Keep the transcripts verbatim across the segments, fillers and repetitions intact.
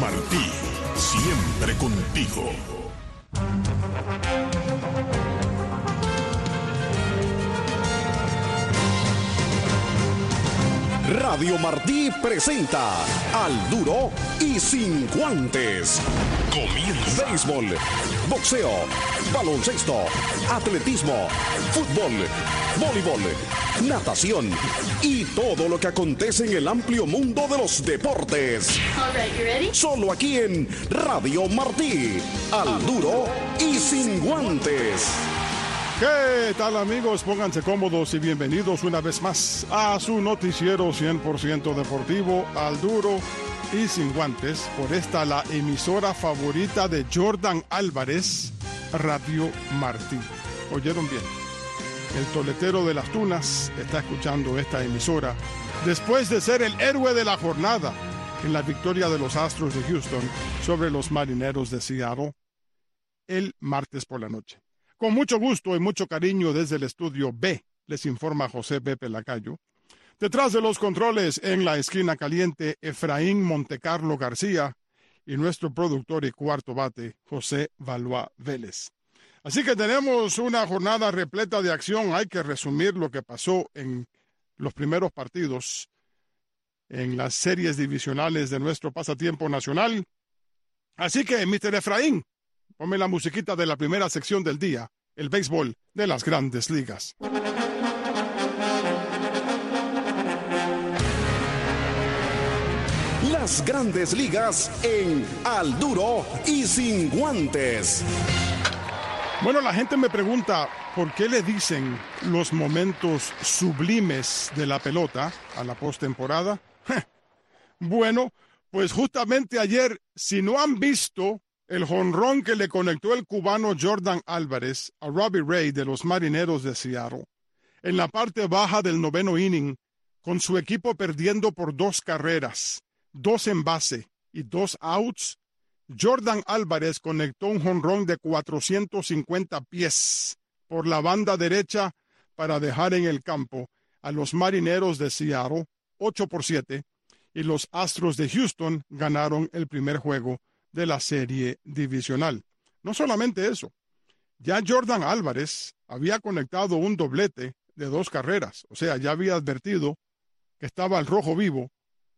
Martí, siempre contigo. Radio Martí presenta Al Duro y Sin Guantes. Comienza. Béisbol, boxeo, baloncesto, atletismo, fútbol, voleibol, natación y todo lo que acontece en el amplio mundo de los deportes. All right, you ready? Solo aquí en Radio Martí. Al Duro y Sin Guantes. ¿Qué tal, amigos? Pónganse cómodos y bienvenidos una vez más a su noticiero cien por ciento deportivo, Al Duro y Sin Guantes, por esta la emisora favorita de Jordan Álvarez, Radio Martí. ¿Oyeron bien? El toletero de las Tunas está escuchando esta emisora después de ser el héroe de la jornada en la victoria de los Astros de Houston sobre los Marineros de Seattle el martes por la noche. Con mucho gusto y mucho cariño desde el estudio B, les informa José Pepe Lacayo. Detrás de los controles, en la esquina caliente, Efraín Montecarlo García y nuestro productor y cuarto bate, José Valois Vélez. Así que tenemos una jornada repleta de acción. Hay que resumir lo que pasó en los primeros partidos en las series divisionales de nuestro pasatiempo nacional. Así que, mister Efraín, ponme la musiquita de la primera sección del día, el béisbol de las Grandes Ligas. Las Grandes Ligas en Al Duro y Sin Guantes. Bueno, la gente me pregunta, ¿por qué le dicen los momentos sublimes de la pelota a la postemporada? Bueno, pues justamente ayer, si no han visto el jonrón que le conectó el cubano Jordan Álvarez a Robbie Ray de los Marineros de Seattle, en la parte baja del noveno inning, con su equipo perdiendo por dos carreras, dos en base y dos outs, Jordan Álvarez conectó un jonrón de cuatrocientos cincuenta pies por la banda derecha para dejar en el campo a los Marineros de Seattle ocho por siete, y los Astros de Houston ganaron el primer juego de la serie divisional. No solamente eso, ya Jordan Álvarez había conectado un doblete de dos carreras, o sea, ya había advertido que estaba al rojo vivo.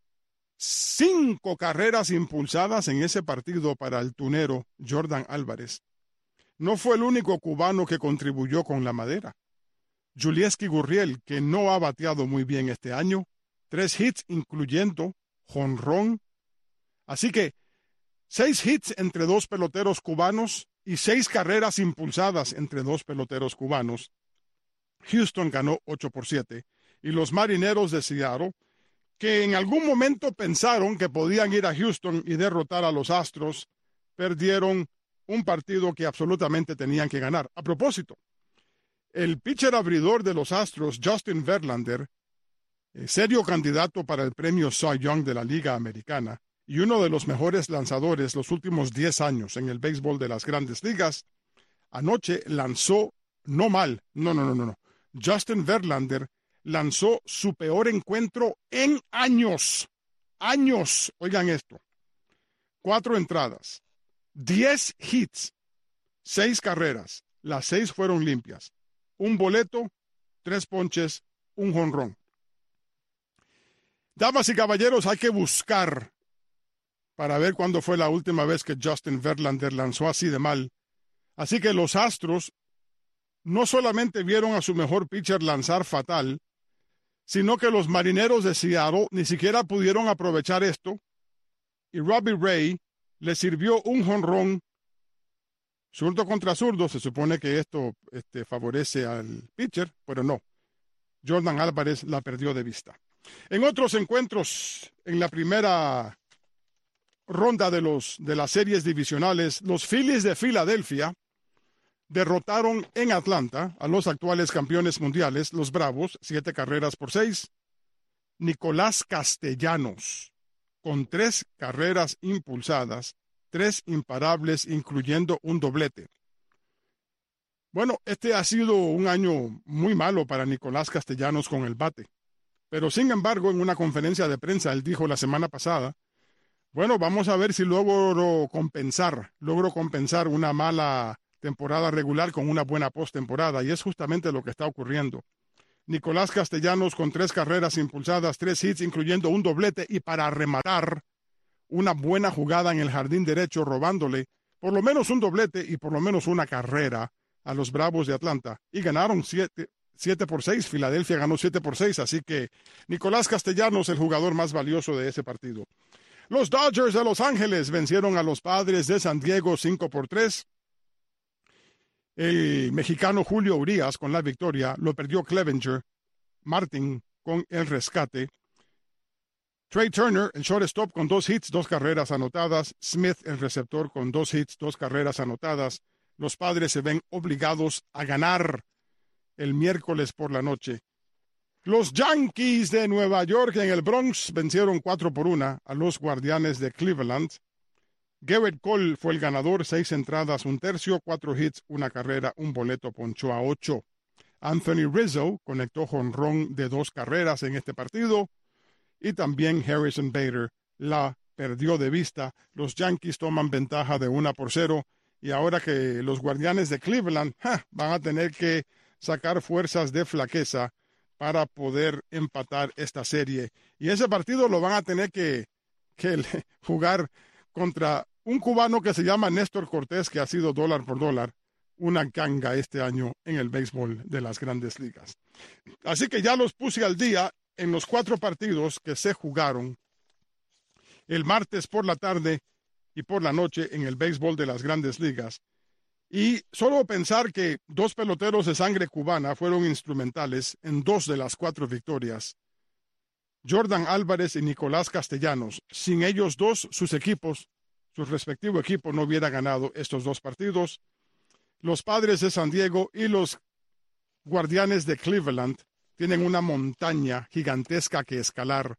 Cinco carreras impulsadas en ese partido para el tunero Jordan Álvarez. No fue el único cubano que contribuyó con la madera. Yulieski Gurriel, que no ha bateado muy bien este año, tres hits incluyendo jonrón. Así que seis hits entre dos peloteros cubanos y seis carreras impulsadas entre dos peloteros cubanos. Houston ganó ocho por siete y los Marineros de Seattle, que en algún momento pensaron que podían ir a Houston y derrotar a los Astros, perdieron un partido que absolutamente tenían que ganar. A propósito, el pitcher abridor de los Astros, Justin Verlander, eh, serio candidato para el premio Cy Young de la Liga Americana, y uno de los mejores lanzadores los últimos diez años en el béisbol de las Grandes Ligas, anoche lanzó no mal, no, no, no, no, no. Justin Verlander lanzó su peor encuentro en años, años, oigan esto, cuatro entradas, diez hits, seis carreras, las seis fueron limpias, un boleto, tres ponches, un jonrón. Damas y caballeros, hay que buscar para ver cuándo fue la última vez que Justin Verlander lanzó así de mal. Así que los Astros no solamente vieron a su mejor pitcher lanzar fatal, sino que los Marineros de Seattle ni siquiera pudieron aprovechar esto, y Robbie Ray le sirvió un jonrón zurdo contra zurdo. Se supone que esto este, favorece al pitcher, pero no. Jordan Álvarez la perdió de vista. En otros encuentros, en la primera ronda de, los, de las series divisionales, los Phillies de Filadelfia derrotaron en Atlanta a los actuales campeones mundiales, los Bravos, siete carreras por seis. Nicolás Castellanos, con tres carreras impulsadas, tres imparables, incluyendo un doblete. Bueno, este ha sido un año muy malo para Nicolás Castellanos con el bate. Pero sin embargo, en una conferencia de prensa, él dijo la semana pasada, Bueno, vamos a ver si logro compensar, logro compensar una mala temporada regular con una buena postemporada, y es justamente lo que está ocurriendo. Nicolás Castellanos con tres carreras impulsadas, tres hits, incluyendo un doblete, y para rematar, una buena jugada en el jardín derecho, robándole por lo menos un doblete y por lo menos una carrera a los Bravos de Atlanta. Y ganaron siete por seis. Filadelfia ganó siete por seis, así que Nicolás Castellanos, el jugador más valioso de ese partido. Los Dodgers de Los Ángeles vencieron a los Padres de San Diego cinco por tres. El mexicano Julio Urías con la victoria, lo perdió Clevenger. Martin con el rescate. Trey Turner, el shortstop, con dos hits, dos carreras anotadas. Smith, el receptor, con dos hits, dos carreras anotadas. Los Padres se ven obligados a ganar el miércoles por la noche. Los Yankees de Nueva York en el Bronx vencieron cuatro por una a los Guardianes de Cleveland. Garrett Cole fue el ganador, seis entradas, un tercio, cuatro hits, una carrera, un boleto, ponchó a ocho. Anthony Rizzo conectó jonrón de dos carreras en este partido, y también Harrison Bader la perdió de vista. Los Yankees toman ventaja de una por cero, y ahora que los Guardianes de Cleveland ja, van a tener que sacar fuerzas de flaqueza para poder empatar esta serie. Y ese partido lo van a tener que, que jugar contra un cubano que se llama Néstor Cortés, que ha sido dólar por dólar una ganga este año en el béisbol de las Grandes Ligas. Así que ya los puse al día en los cuatro partidos que se jugaron el martes por la tarde y por la noche en el béisbol de las Grandes Ligas. Y solo pensar que dos peloteros de sangre cubana fueron instrumentales en dos de las cuatro victorias. Jordan Álvarez y Nicolás Castellanos. Sin ellos dos, sus equipos, su respectivo equipo, no hubiera ganado estos dos partidos. Los Padres de San Diego y los Guardianes de Cleveland tienen una montaña gigantesca que escalar.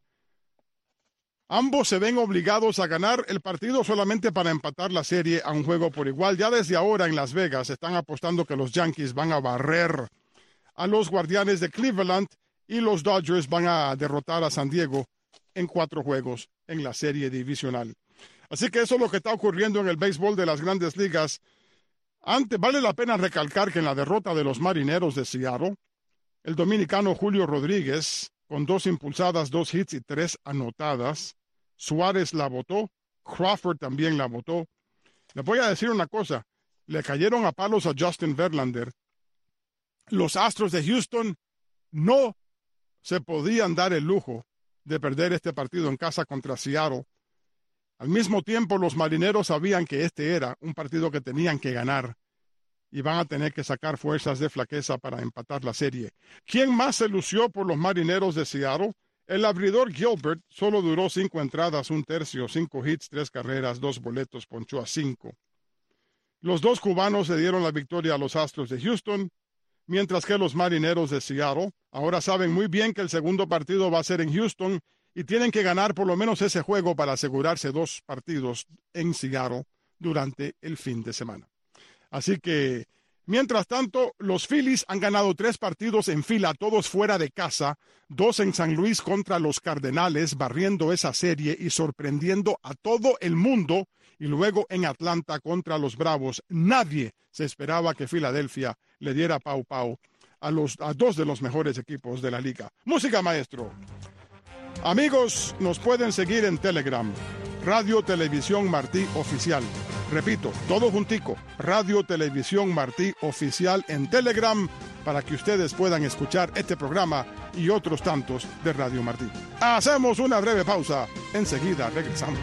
Ambos se ven obligados a ganar el partido solamente para empatar la serie a un juego por igual. Ya desde ahora en Las Vegas están apostando que los Yankees van a barrer a los Guardianes de Cleveland y los Dodgers van a derrotar a San Diego en cuatro juegos en la serie divisional. Así que eso es lo que está ocurriendo en el béisbol de las Grandes Ligas. Antes, vale la pena recalcar que en la derrota de los Marineros de Seattle, el dominicano Julio Rodríguez, con dos impulsadas, dos hits y tres anotadas, Suárez la botó, Crawford también la botó. Les voy a decir una cosa, le cayeron a palos a Justin Verlander. Los Astros de Houston no se podían dar el lujo de perder este partido en casa contra Seattle. Al mismo tiempo, los Marineros sabían que este era un partido que tenían que ganar y van a tener que sacar fuerzas de flaqueza para empatar la serie. ¿Quién más se lució por los Marineros de Seattle? El abridor Gilbert solo duró cinco entradas, un tercio, cinco hits, tres carreras, dos boletos, ponchó a cinco. Los dos cubanos se dieron la victoria a los Astros de Houston, mientras que los Marineros de Seattle ahora saben muy bien que el segundo partido va a ser en Houston y tienen que ganar por lo menos ese juego para asegurarse dos partidos en Seattle durante el fin de semana. Así que, mientras tanto, los Phillies han ganado tres partidos en fila, todos fuera de casa, dos en San Luis contra los Cardenales, barriendo esa serie y sorprendiendo a todo el mundo, y luego en Atlanta contra los Bravos. Nadie se esperaba que Filadelfia le diera pau pau a, los, a dos de los mejores equipos de la liga. Música, maestro. Amigos, nos pueden seguir en Telegram, Radio Televisión Martí Oficial. Repito, todo juntico, Radio Televisión Martí Oficial en Telegram, para que ustedes puedan escuchar este programa y otros tantos de Radio Martí. Hacemos una breve pausa, enseguida regresamos.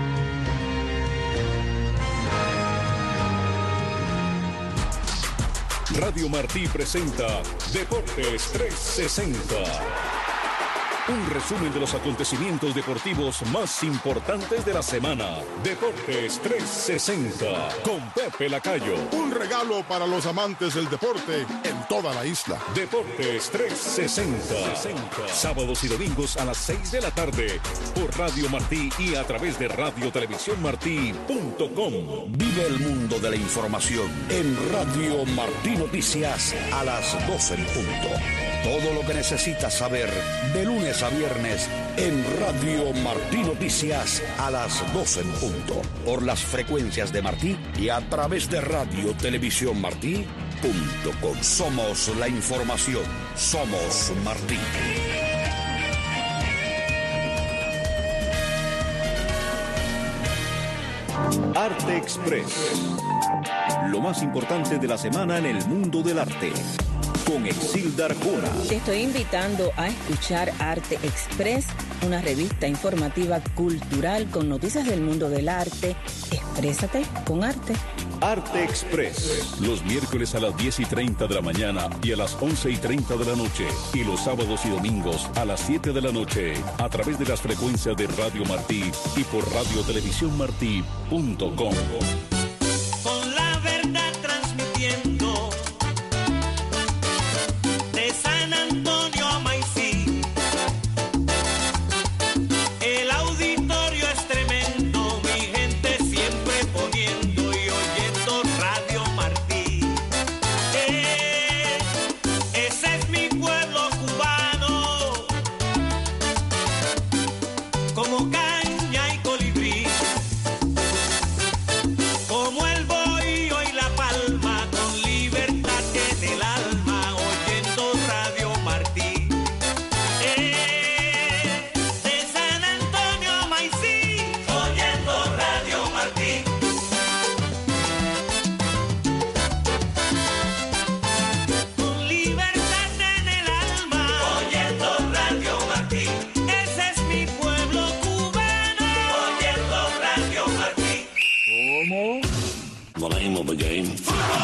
Radio Martí presenta Deportes trescientos sesenta. Un resumen de los acontecimientos deportivos más importantes de la semana. Deportes trescientos sesenta con Pepe Lacayo. Un regalo para los amantes del deporte en toda la isla. Deportes trescientos sesenta. Sábados y domingos a las seis de la tarde por Radio Martí y a través de radio televisión martí punto com. Vive el mundo de la información en Radio Martí Noticias a las doce en punto. Todo lo que necesitas saber de lunes lunes a viernes en Radio Martí Noticias a las doce en punto. Por las frecuencias de Martí y a través de radio televisión martí punto com. Somos la información. Somos Martí. Arte Express. Lo más importante de la semana en el mundo del arte. Con Exilda Arjona. Te estoy invitando a escuchar Arte Express, una revista informativa cultural con noticias del mundo del arte. Exprésate con arte. Arte Express. Los miércoles a las diez y treinta de la mañana y a las once y treinta de la noche. Y los sábados y domingos a las siete de la noche. A través de las frecuencias de Radio Martí y por radio televisión martí punto com. Con la verdad transmitiendo de San Antonio a Maicí. El auditorio es tremendo, mi gente siempre poniendo y oyendo Radio Martí. Eh, ese es mi pueblo cubano, como caña y colibrí, como el bohío y la palma, con libertad en el alma, oyendo Radio Martí. Eh, de San Antonio a Maicí, oyendo Radio Martí. Con libertad en el alma, oyendo Radio Martí. Ese es mi pueblo cubano, oyendo Radio Martí. The name of the game.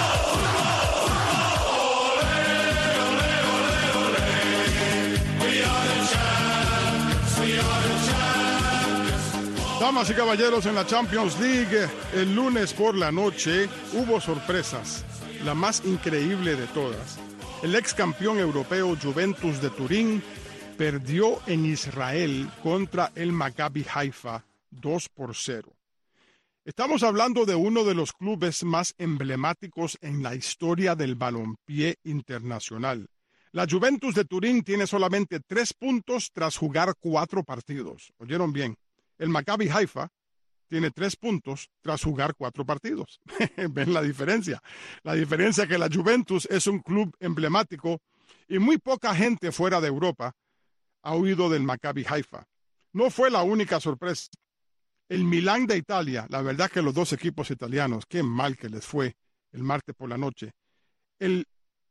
Damas y caballeros, en la Champions League, el lunes por la noche hubo sorpresas, la más increíble de todas. El ex campeón europeo Juventus de Turín perdió en Israel contra el Maccabi Haifa dos por cero. Estamos hablando de uno de los clubes más emblemáticos en la historia del balompié internacional. La Juventus de Turín tiene solamente tres puntos tras jugar cuatro partidos. ¿Oyeron bien? El Maccabi Haifa tiene tres puntos tras jugar cuatro partidos. ¿Ven la diferencia? La diferencia es que la Juventus es un club emblemático y muy poca gente fuera de Europa ha oído del Maccabi Haifa. No fue la única sorpresa. El Milán de Italia, la verdad que los dos equipos italianos, qué mal que les fue el martes por la noche. El,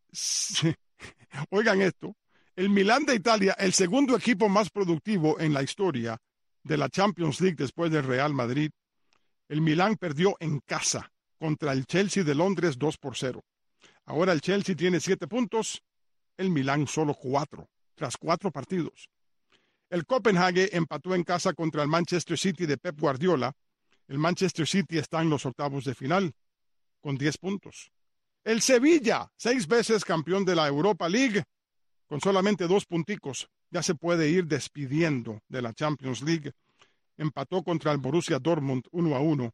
oigan esto, el Milán de Italia, el segundo equipo más productivo en la historia de la Champions League después del Real Madrid. El Milán perdió en casa contra el Chelsea de Londres dos por cero. Ahora el Chelsea tiene siete puntos, el Milán solo cuatro, tras cuatro partidos. El Copenhague empató en casa contra el Manchester City de Pep Guardiola. El Manchester City está en los octavos de final con diez puntos. El Sevilla, seis veces campeón de la Europa League, con solamente dos punticos, ya se puede ir despidiendo de la Champions League. Empató contra el Borussia Dortmund uno a uno.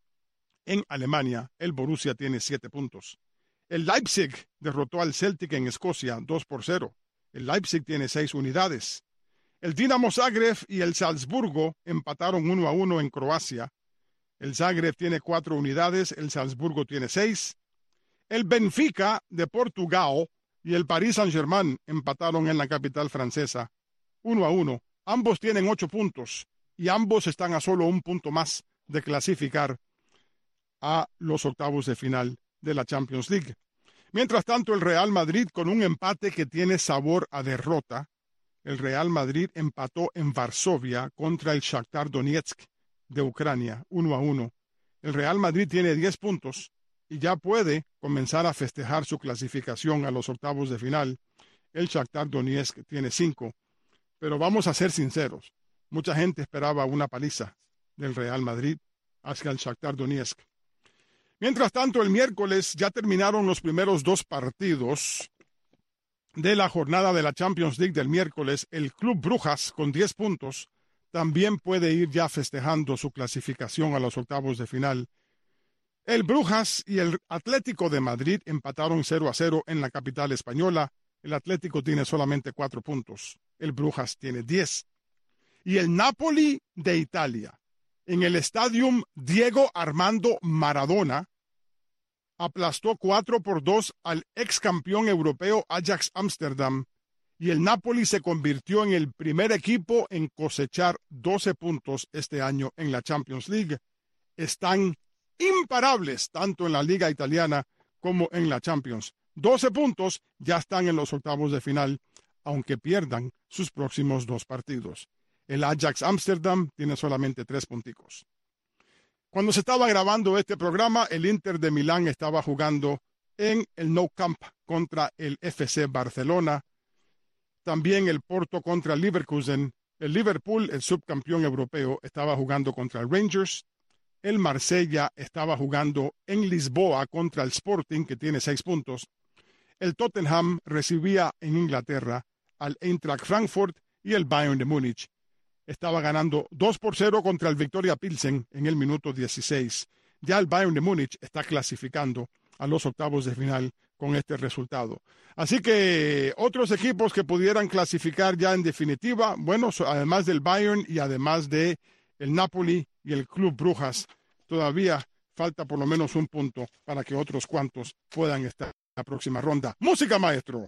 En Alemania, el Borussia tiene siete puntos. El Leipzig derrotó al Celtic en Escocia dos por cero. El Leipzig tiene seis unidades. El Dinamo Zagreb y el Salzburgo empataron uno a uno en Croacia. El Zagreb tiene cuatro unidades, el Salzburgo tiene seis. El Benfica de Portugal y el Paris Saint-Germain empataron en la capital francesa uno a uno. Ambos tienen ocho puntos y ambos están a solo un punto más de clasificar a los octavos de final de la Champions League. Mientras tanto, el Real Madrid, con un empate que tiene sabor a derrota, el Real Madrid empató en Varsovia contra el Shakhtar Donetsk de Ucrania uno a uno. El Real Madrid tiene diez puntos y ya puede comenzar a festejar su clasificación a los octavos de final. El Shakhtar Donetsk tiene cinco. Pero vamos a ser sinceros, mucha gente esperaba una paliza del Real Madrid hacia el Shakhtar Donetsk. Mientras tanto, el miércoles ya terminaron los primeros dos partidos de la jornada de la Champions League del miércoles. El Club Brujas, con diez puntos, también puede ir ya festejando su clasificación a los octavos de final. El Brujas y el Atlético de Madrid empataron cero a cero en la capital española. El Atlético tiene solamente cuatro puntos. El Brujas tiene diez. Y el Napoli de Italia, en el Stadium Diego Armando Maradona, aplastó cuatro por dos al ex campeón europeo Ajax Amsterdam, y el Napoli se convirtió en el primer equipo en cosechar doce puntos este año en la Champions League. Están imparables tanto en la Liga Italiana como en la Champions. doce puntos, ya están en los octavos de final, aunque pierdan sus próximos dos partidos. El Ajax Amsterdam tiene solamente tres punticos. Cuando se estaba grabando este programa, el Inter de Milán estaba jugando en el Nou Camp contra el F C Barcelona. También el Porto contra el Leverkusen. El Liverpool, el subcampeón europeo, estaba jugando contra el Rangers. El Marsella estaba jugando en Lisboa contra el Sporting, que tiene seis puntos. El Tottenham recibía en Inglaterra al Eintracht Frankfurt, y el Bayern de Múnich estaba ganando dos por cero contra el Victoria Pilsen en el minuto dieciséis. Ya el Bayern de Múnich está clasificando a los octavos de final con este resultado. Así que otros equipos que pudieran clasificar ya en definitiva, bueno, además del Bayern y además de el Napoli y el Club Brujas, todavía falta por lo menos un punto para que otros cuantos puedan estar en la próxima ronda. Música, maestro.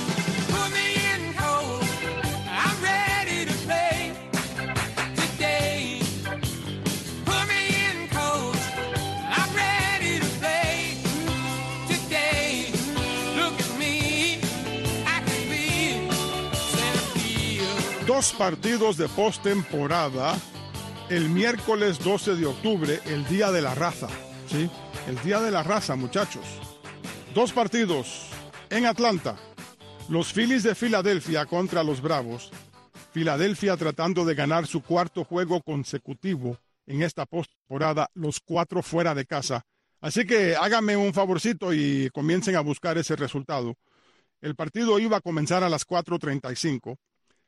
Dos partidos de postemporada el miércoles doce de octubre, el Día de la Raza. ¿Sí? El Día de la Raza, muchachos. Dos partidos en Atlanta. Los Phillies de Filadelfia contra los Bravos. Filadelfia tratando de ganar su cuarto juego consecutivo en esta postemporada, los cuatro fuera de casa. Así que háganme un favorcito y comiencen a buscar ese resultado. El partido iba a comenzar a las cuatro treinta y cinco.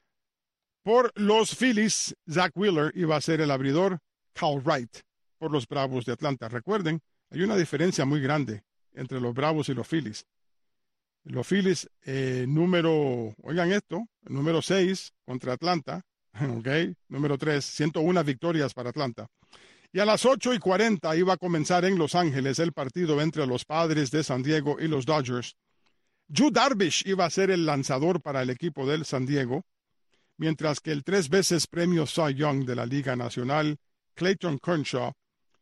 Por los Phillies, Zach Wheeler iba a ser el abridor, Cal Wright por los Bravos de Atlanta. Recuerden, hay una diferencia muy grande entre los Bravos y los Phillies. Los Phillies, eh, número, oigan esto, número seis contra Atlanta, ok, número tres, ciento una victorias para Atlanta. Y a las ocho y cuarenta iba a comenzar en Los Ángeles el partido entre los Padres de San Diego y los Dodgers. Yu Darvish iba a ser el lanzador para el equipo del San Diego, mientras que el tres veces premio Cy Young de la Liga Nacional, Clayton Kershaw,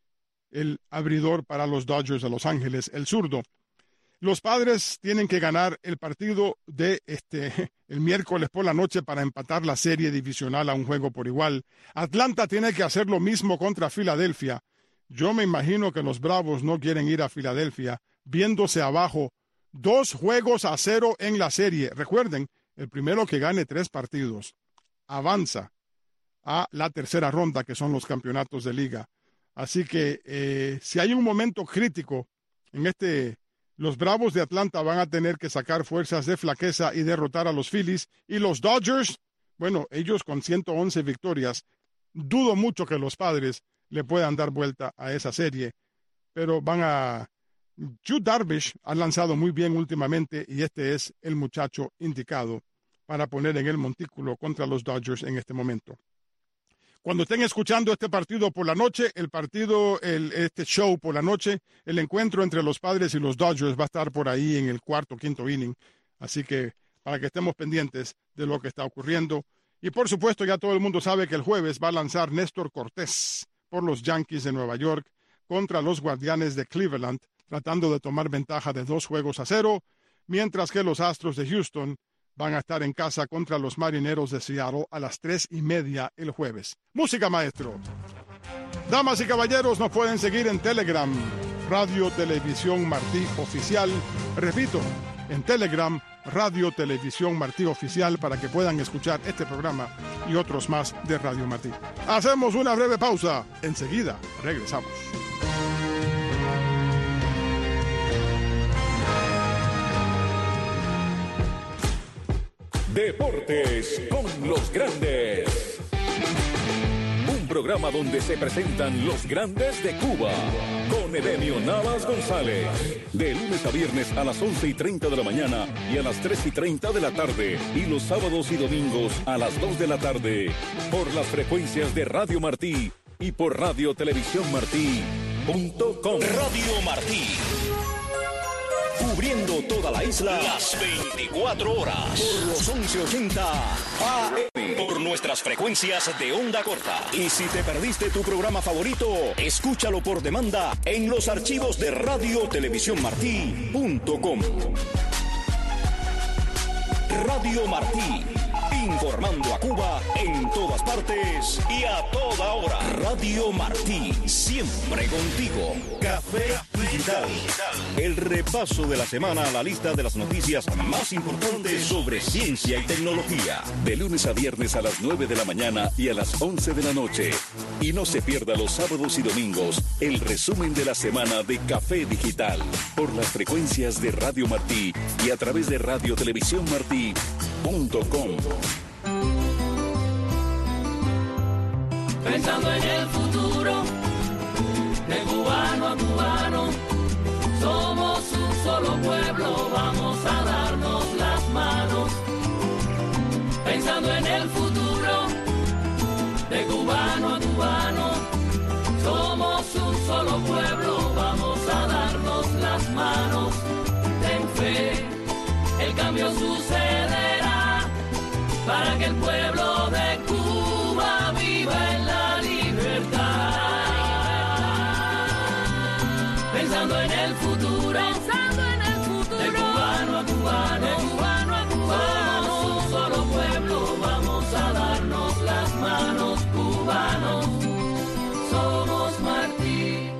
el abridor para los Dodgers de Los Ángeles, el zurdo. Los Padres tienen que ganar el partido de este el miércoles por la noche para empatar la serie divisional a un juego por igual. Atlanta tiene que hacer lo mismo contra Filadelfia. Yo me imagino que los Bravos no quieren ir a Filadelfia viéndose abajo dos juegos a cero en la serie. Recuerden, el primero que gane tres partidos avanza a la tercera ronda, que son los campeonatos de liga. Así que eh, si hay un momento crítico en este, los Bravos de Atlanta van a tener que sacar fuerzas de flaqueza y derrotar a los Phillies. Y los Dodgers, bueno, ellos con ciento once victorias, dudo mucho que los Padres le puedan dar vuelta a esa serie, pero van a... Yu Darvish ha lanzado muy bien últimamente y este es el muchacho indicado para poner en el montículo contra los Dodgers en este momento. Cuando estén escuchando este partido por la noche, el partido, el, este show por la noche, el encuentro entre los Padres y los Dodgers va a estar por ahí en el cuarto, quinto inning. Así que para que estemos pendientes de lo que está ocurriendo. Y por supuesto ya todo el mundo sabe que el jueves va a lanzar Néstor Cortés por los Yankees de Nueva York contra los Guardianes de Cleveland, tratando de tomar ventaja de dos juegos a cero, mientras que los Astros de Houston van a estar en casa contra los Marineros de Seattle a las tres y media el jueves. Música, maestro. Damas y caballeros, nos pueden seguir en Telegram, Radio Televisión Martí Oficial. Repito, en Telegram, Radio Televisión Martí Oficial, para que puedan escuchar este programa y otros más de Radio Martí. Hacemos una breve pausa. Enseguida regresamos. Deportes con los grandes. Un programa donde se presentan los grandes de Cuba. Con Edemio Navas González. De lunes a viernes a las once y treinta de la mañana y a las tres y treinta de la tarde. Y los sábados y domingos a las dos de la tarde. Por las frecuencias de Radio Martí y por Radio Televisión Martí punto com. Radio Martí. Cubriendo toda la isla las veinticuatro horas. Por los once ochenta A M. Por nuestras frecuencias de onda corta. Y si te perdiste tu programa favorito, escúchalo por demanda en los archivos de Radio Televisión Martí punto com. Radio Martí. Informando a Cuba en todas partes y a toda hora. Radio Martí, siempre contigo. Café Digital. El repaso de la semana a la lista de las noticias más importantes sobre ciencia y tecnología. De lunes a viernes a las nueve de la mañana y a las once de la noche. Y no se pierda los sábados y domingos el resumen de la semana de Café Digital. Por las frecuencias de Radio Martí y a través de Radio Televisión Martí punto com. Pensando en el futuro, de cubano a cubano, somos un solo pueblo, vamos a darnos las manos. Pensando en el futuro, de cubano a cubano, somos un solo pueblo, vamos a darnos las manos. Ten fe, el cambio sucederá para que el pueblo de Cuba viva en la libertad. Pensando en el futuro, pensando en el futuro, de cubano a cubano, de cubano a cubano, somos un solo pueblo, vamos a darnos las manos, cubanos, somos Martí.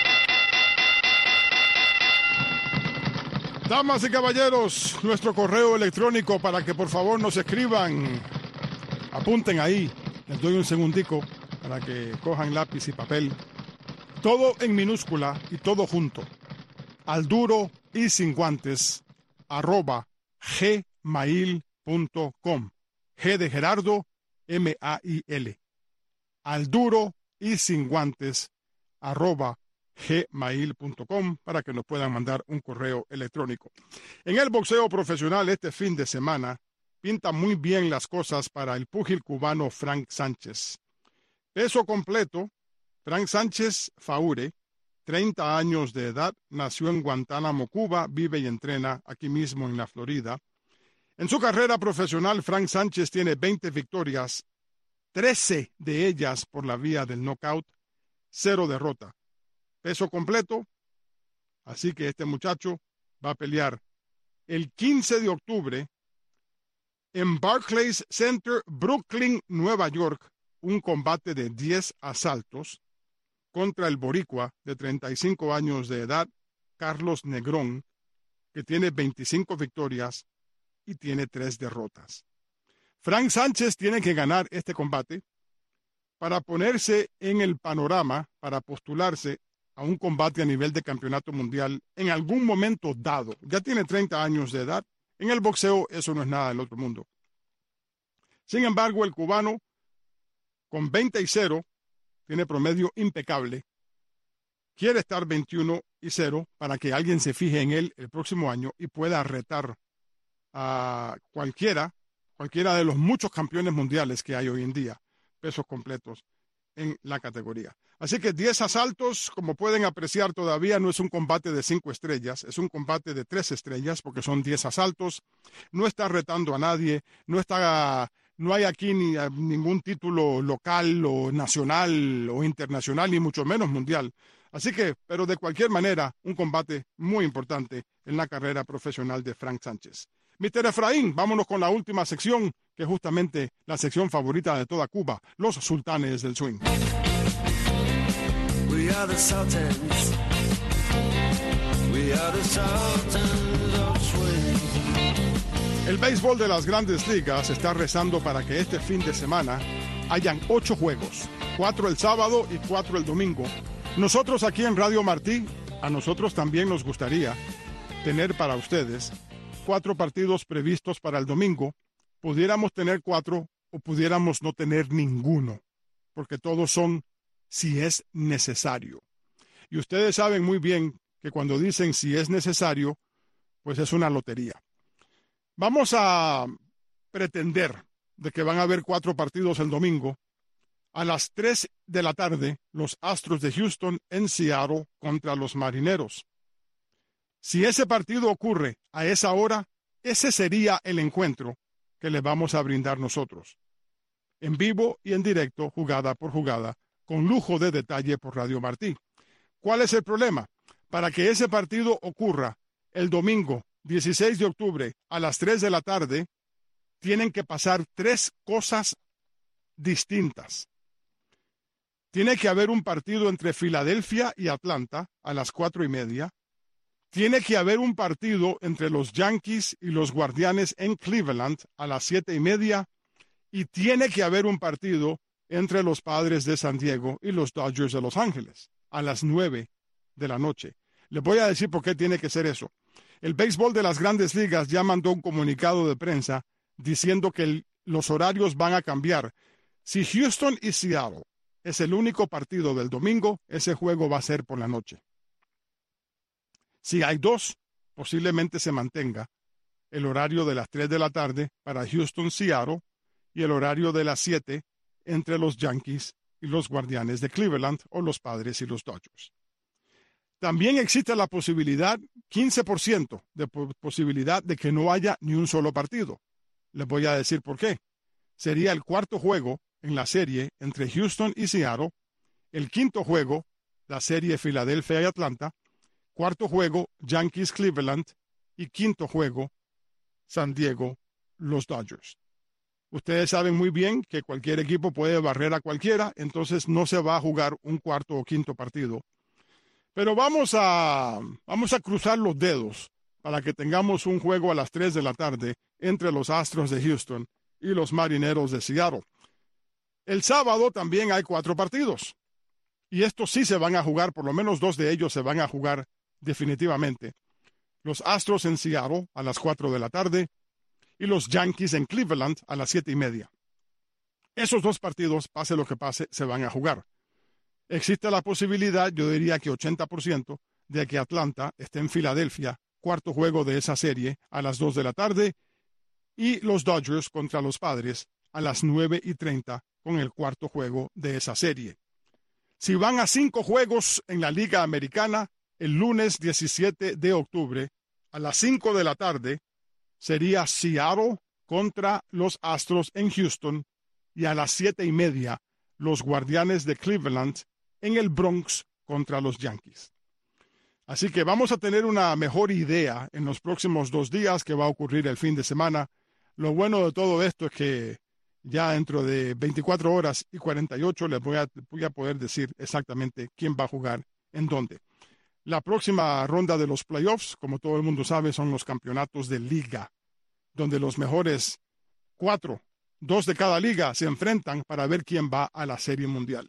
Damas y caballeros, nuestro correo electrónico para que por favor nos escriban. Apunten ahí, les doy un segundico para que cojan lápiz y papel. Todo en minúscula y todo junto. Al duro y sin guantes, arroba gmail punto com. G de Gerardo, M A I L. Al duro y sin guantes, arroba gmail punto com, para que nos puedan mandar un correo electrónico. En el boxeo profesional este fin de semana pinta muy bien las cosas para el púgil cubano Frank Sánchez. Peso completo, Frank Sánchez Faure, treinta años de edad, nació en Guantánamo, Cuba, vive y entrena aquí mismo en la Florida. En su carrera profesional, Frank Sánchez tiene veinte victorias, trece de ellas por la vía del knockout, cero derrota. Peso completo, así que este muchacho va a pelear el quince de octubre en Barclays Center, Brooklyn, Nueva York, un combate de diez asaltos contra el boricua de treinta y cinco años de edad, Carlos Negrón, que tiene veinticinco victorias y tiene tres derrotas. Frank Sánchez tiene que ganar este combate para ponerse en el panorama, para postularse a un combate a nivel de campeonato mundial en algún momento dado. Ya tiene treinta años de edad. En el boxeo eso no es nada del otro mundo. Sin embargo, el cubano, con veinte y cero, tiene promedio impecable. Quiere estar veintiuno y cero para que alguien se fije en él el próximo año y pueda retar a cualquiera, cualquiera de los muchos campeones mundiales que hay hoy en día, pesos completos en la categoría. Así que diez asaltos, como pueden apreciar, todavía no es un combate de cinco estrellas, es un combate de tres estrellas porque son diez asaltos. No está retando a nadie, no está, no hay aquí ni ningún título local o nacional o internacional, ni mucho menos mundial. Así que, pero de cualquier manera, un combate muy importante en la carrera profesional de Frank Sánchez. mister Efraín, vámonos con la última sección, que es justamente la sección favorita de toda Cuba, los sultanes del swing. We are the sultans. We are the sultans of swing. El béisbol de las grandes ligas está rezando para que este fin de semana hayan ocho juegos, cuatro el sábado y cuatro el domingo. Nosotros aquí en Radio Martí, a nosotros también nos gustaría tener para ustedes cuatro partidos previstos para el domingo. Pudiéramos tener cuatro o pudiéramos no tener ninguno. porque todos son si es necesario. Y ustedes saben muy bien que cuando dicen si es necesario, pues es una lotería. Vamos a pretender de que van a haber cuatro partidos el domingo. A las tres de la tarde, los Astros de Houston en Seattle contra los Marineros. Si ese partido ocurre a esa hora, ese sería el encuentro que le vamos a brindar nosotros. En vivo y en directo, jugada por jugada, con lujo de detalle por Radio Martí. ¿Cuál es el problema? Para que ese partido ocurra el domingo dieciséis de octubre a las tres de la tarde, tienen que pasar tres cosas distintas. Tiene que haber un partido entre Filadelfia y Atlanta a las cuatro y media. Tiene que haber un partido entre los Yankees y los Guardianes en Cleveland a las siete y media. Y tiene que haber un partido entre los Padres de San Diego y los Dodgers de Los Ángeles a las nueve de la noche. Les voy a decir por qué tiene que ser eso. El béisbol de las Grandes Ligas ya mandó un comunicado de prensa diciendo que el, los horarios van a cambiar. Si Houston y Seattle es el único partido del domingo, ese juego va a ser por la noche. Si hay dos, posiblemente se mantenga el horario de las tres de la tarde para Houston-Seattle y el horario de las siete entre los Yankees y los Guardianes de Cleveland o los Padres y los Dodgers. También existe la posibilidad, quince por ciento de posibilidad de que no haya ni un solo partido. Les voy a decir por qué. Sería el cuarto juego en la serie entre Houston y Seattle, el quinto juego, la serie Filadelfia y Atlanta, cuarto juego, Yankees-Cleveland, y quinto juego, San Diego-Los Dodgers. Ustedes saben muy bien que cualquier equipo puede barrer a cualquiera, entonces no se va a jugar un cuarto o quinto partido. Pero vamos a, vamos a cruzar los dedos para que tengamos un juego a las tres de la tarde entre los Astros de Houston y los Marineros de Seattle. El sábado también hay cuatro partidos. Y estos sí se van a jugar, por lo menos dos de ellos se van a jugar definitivamente. Los Astros en Seattle a las cuatro de la tarde y los Yankees en Cleveland a las siete y media. Esos dos partidos, pase lo que pase, se van a jugar. Existe la posibilidad, yo diría que ochenta por ciento, de que Atlanta esté en Filadelfia, cuarto juego de esa serie a las dos de la tarde, y los Dodgers contra los Padres a las nueve y treinta con el cuarto juego de esa serie. Si van a cinco juegos en la Liga Americana, el lunes diecisiete de octubre, a las cinco de la tarde, sería Seattle contra los Astros en Houston y a las siete y media, los Guardianes de Cleveland en el Bronx contra los Yankees. Así que vamos a tener una mejor idea en los próximos dos días que va a ocurrir el fin de semana. Lo bueno de todo esto es que ya dentro de veinticuatro horas y cuarenta y ocho les voy a, voy a poder decir exactamente quién va a jugar en dónde. La próxima ronda de los playoffs, como todo el mundo sabe, son los campeonatos de liga, donde los mejores cuatro, dos de cada liga, se enfrentan para ver quién va a la Serie Mundial.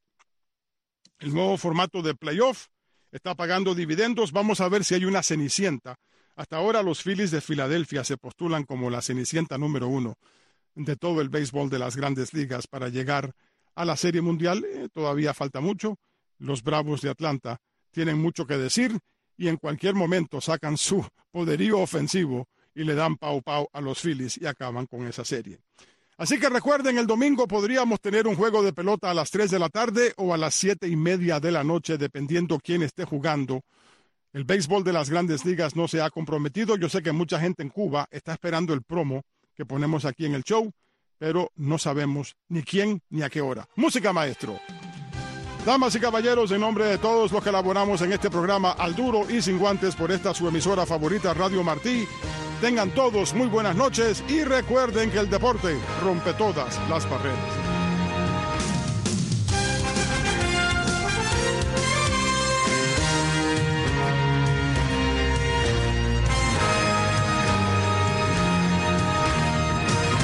El nuevo formato de playoff está pagando dividendos. Vamos a ver si hay una cenicienta. Hasta ahora los Phillies de Filadelfia se postulan como la cenicienta número uno de todo el béisbol de las Grandes Ligas para llegar a la Serie Mundial. Eh, todavía falta mucho. Los Bravos de Atlanta tienen mucho que decir y en cualquier momento sacan su poderío ofensivo y le dan pau pau a los Phillies y acaban con esa serie. Así que recuerden, el domingo podríamos tener un juego de pelota a las tres de la tarde o a las siete y media de la noche, dependiendo quién esté jugando. El béisbol de las Grandes Ligas no se ha comprometido. Yo sé que mucha gente en Cuba está esperando el promo que ponemos aquí en el show, pero no sabemos ni quién ni a qué hora. Música, maestro. Damas y caballeros, en nombre de todos los que elaboramos en este programa Al Duro y Sin Guantes por esta su emisora favorita, Radio Martí, tengan todos muy buenas noches y recuerden que el deporte rompe todas las barreras.